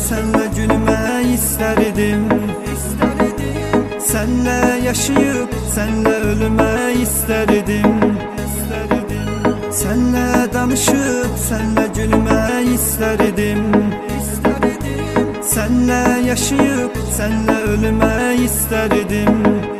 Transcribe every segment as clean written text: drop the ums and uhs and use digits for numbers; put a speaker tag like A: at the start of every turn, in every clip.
A: senle gülmək istərdim. Senle yaşayıp senle ölmək istərdim. Senle danışıp senle gülmək istərdim. Senle yaşayıp senle ölmək istərdim.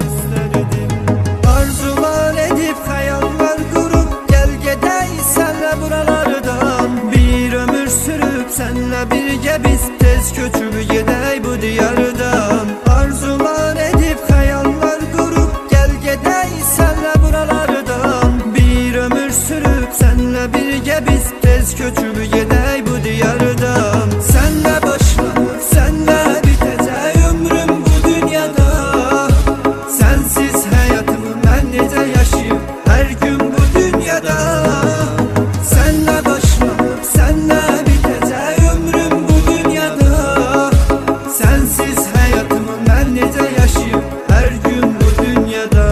A: Arzular edip hayallar kurup gel gedək senle buralardan. Bir ömür sürüp senle birgə biz tez köçüb gedək bu diyardan. Arzular edip hayallar kurup gel gedək senle buralardan. Bir ömür sürüp senle birgə biz tez köçüb gedək bu diyardan. Senle başlanıp senle bitecek ömrüm bu dünyada. Sensiz hayatımı ben necə yaşayım her gün bu dünyada. Senle başlanıp senle bitecek ömrüm bu dünyada. Sensiz hayatımı ben necə yaşayım her gün bu dünyada.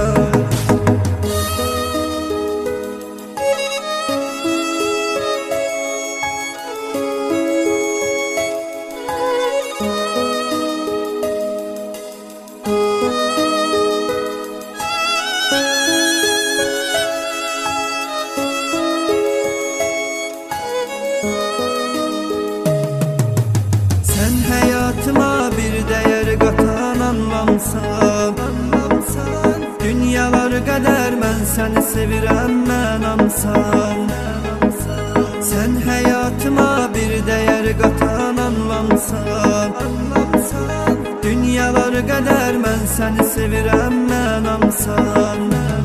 A: Sen hayatıma bir değer katan anlamsan. Dünyalar kadar ben seni sevirəm mənamsan. Sen hayatıma bir değer katan anlamsan. Dünyalar kadar ben seni sevirəm mənamsan.